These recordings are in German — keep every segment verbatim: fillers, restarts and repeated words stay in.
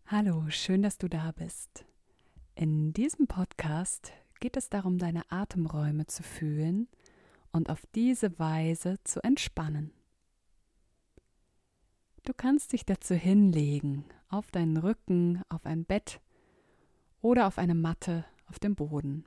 Hallo, schön, dass du da bist. In diesem Podcast geht es darum, deine Atemräume zu fühlen und auf diese Weise zu entspannen. Du kannst dich dazu hinlegen, auf deinen Rücken, auf ein Bett oder auf eine Matte auf dem Boden.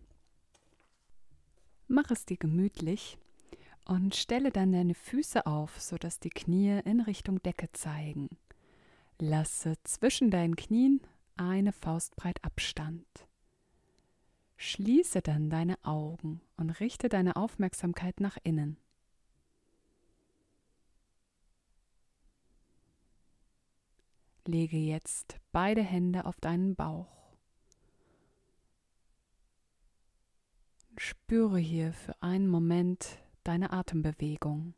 Mach es dir gemütlich und stelle dann deine Füße auf, sodass die Knie in Richtung Decke zeigen. Lasse zwischen deinen Knien eine Faustbreit Abstand. Schließe dann deine Augen und richte deine Aufmerksamkeit nach innen. Lege jetzt beide Hände auf deinen Bauch. Spüre hier für einen Moment deine Atembewegung.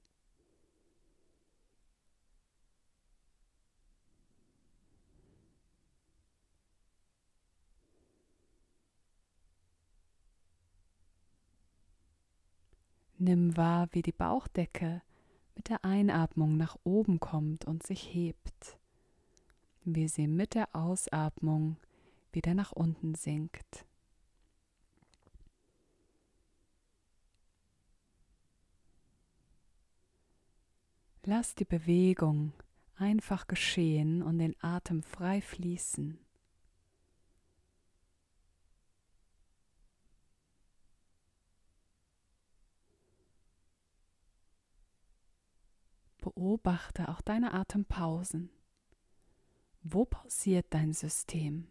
Nimm wahr, wie die Bauchdecke mit der Einatmung nach oben kommt und sich hebt, wie sie mit der Ausatmung wieder nach unten sinkt. Lass die Bewegung einfach geschehen und den Atem frei fließen. Beobachte auch deine Atempausen. Wo pausiert dein System?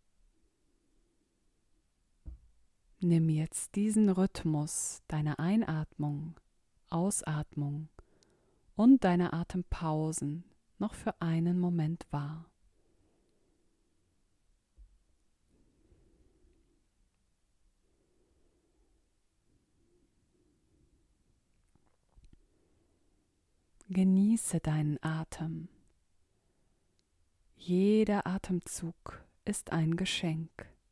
Nimm jetzt diesen Rhythmus deiner Einatmung, Ausatmung und deiner Atempausen noch für einen Moment wahr. Genieße deinen Atem. Jeder Atemzug ist ein Geschenk.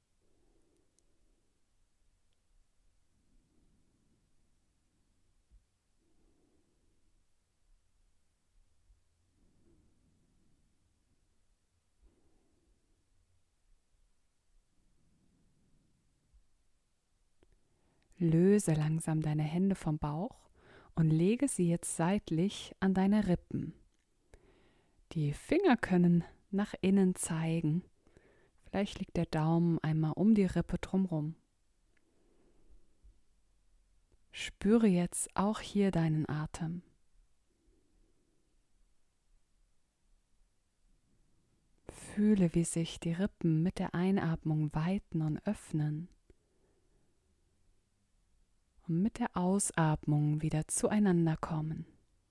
Löse langsam deine Hände vom Bauch und lege sie jetzt seitlich an deine Rippen. Die Finger können nach innen zeigen. Vielleicht liegt der Daumen einmal um die Rippe drumherum. Spüre jetzt auch hier deinen Atem. Fühle, wie sich die Rippen mit der Einatmung weiten und öffnen und mit der Ausatmung wieder zueinander kommen.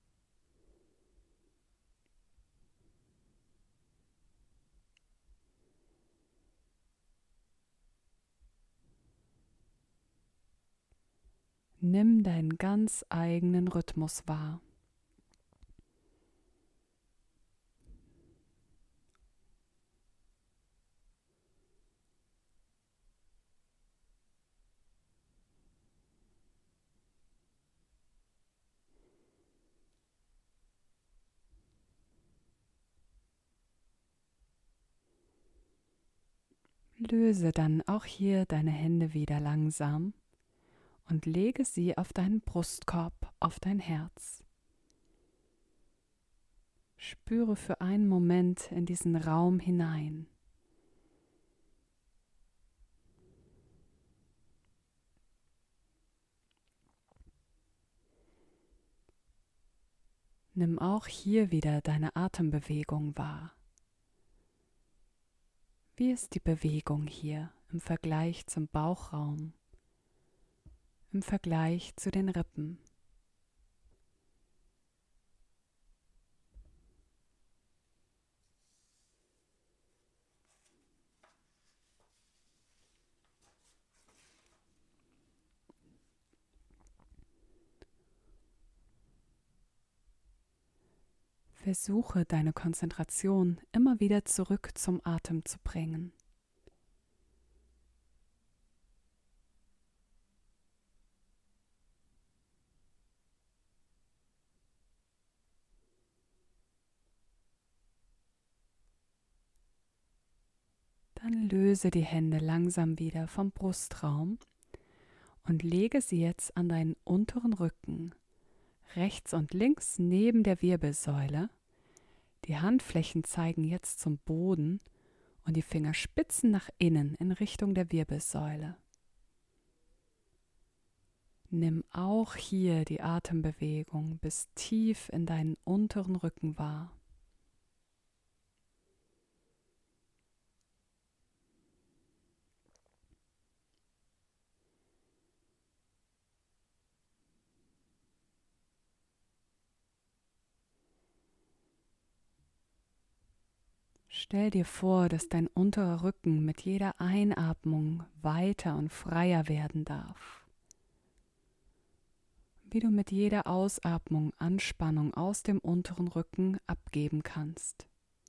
Nimm deinen ganz eigenen Rhythmus wahr. Löse dann auch hier deine Hände wieder langsam und lege sie auf deinen Brustkorb, auf dein Herz. Spüre für einen Moment in diesen Raum hinein. Nimm auch hier wieder deine Atembewegung wahr. Wie ist die Bewegung hier im Vergleich zum Bauchraum, im Vergleich zu den Rippen? Versuche deine Konzentration immer wieder zurück zum Atem zu bringen. Dann löse die Hände langsam wieder vom Brustraum und lege sie jetzt an deinen unteren Rücken, rechts und links neben der Wirbelsäule. Die Handflächen zeigen jetzt zum Boden und die Fingerspitzen nach innen in Richtung der Wirbelsäule. Nimm auch hier die Atembewegung bis tief in deinen unteren Rücken wahr. Stell dir vor, dass dein unterer Rücken mit jeder Einatmung weiter und freier werden darf. Wie du mit jeder Ausatmung Anspannung aus dem unteren Rücken abgeben kannst.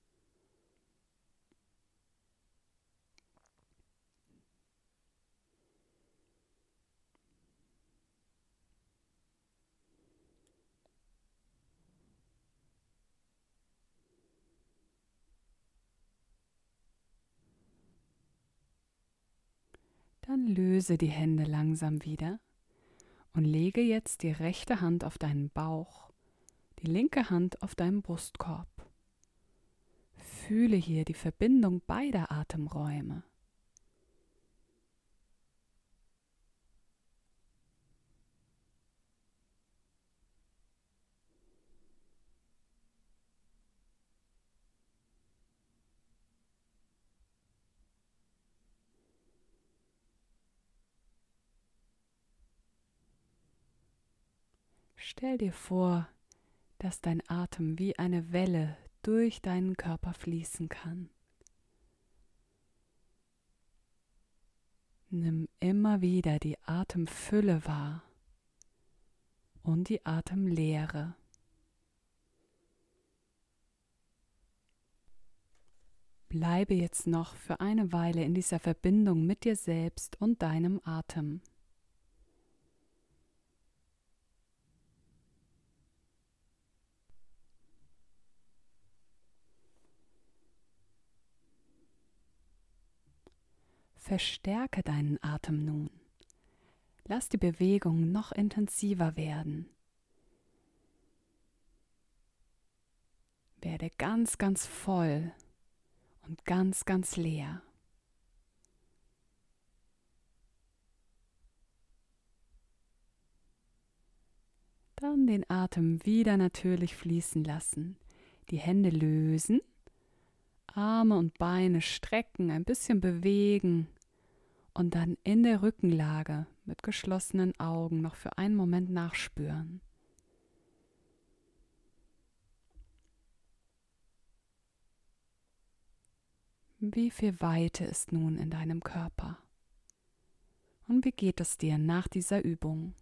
Dann löse die Hände langsam wieder und lege jetzt die rechte Hand auf deinen Bauch, die linke Hand auf deinen Brustkorb. Fühle hier die Verbindung beider Atemräume. Stell dir vor, dass dein Atem wie eine Welle durch deinen Körper fließen kann. Nimm immer wieder die Atemfülle wahr und die Atemleere. Bleibe jetzt noch für eine Weile in dieser Verbindung mit dir selbst und deinem Atem. Verstärke deinen Atem nun. Lass die Bewegung noch intensiver werden. Werde ganz, ganz voll und ganz, ganz leer. Dann den Atem wieder natürlich fließen lassen. Die Hände lösen, Arme und Beine strecken, ein bisschen bewegen und dann in der Rückenlage mit geschlossenen Augen noch für einen Moment nachspüren. Wie viel Weite ist nun in deinem Körper? Und wie geht es dir nach dieser Übung?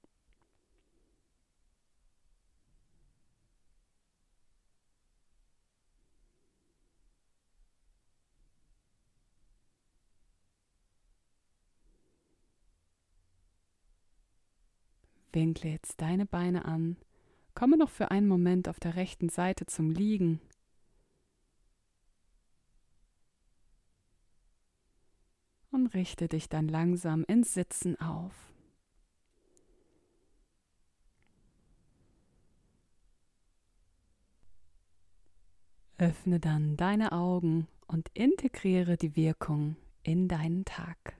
Winkle jetzt deine Beine an, komme noch für einen Moment auf der rechten Seite zum Liegen. Und richte dich dann langsam ins Sitzen auf. Öffne dann deine Augen und integriere die Wirkung in deinen Tag.